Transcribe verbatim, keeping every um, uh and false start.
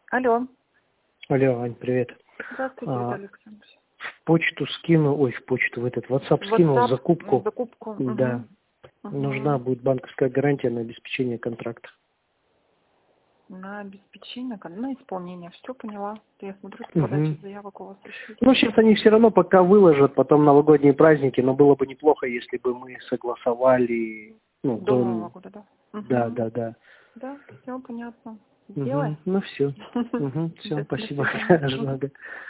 Алло. Алло, Ань, привет. Здравствуйте, А, Виталий Александрович. в почту скинул, ой, в почту, в этот WhatsApp скинул WhatsApp, закупку. закупку. Да. Угу. Нужна Угу. будет банковская гарантия на обеспечение контракта. На обеспечение, кон- на исполнение. Все поняла. Я смотрю, что Угу. подача заявок у вас еще. Ну, сейчас они все равно пока выложат, потом новогодние праздники, но было бы неплохо, если бы мы согласовали, ну, До до... Нового года, да? Да, Угу. да, да. Да, все понятно. Угу. Делаем. Ну, все. Угу. Все, До спасибо. свидания. Ага.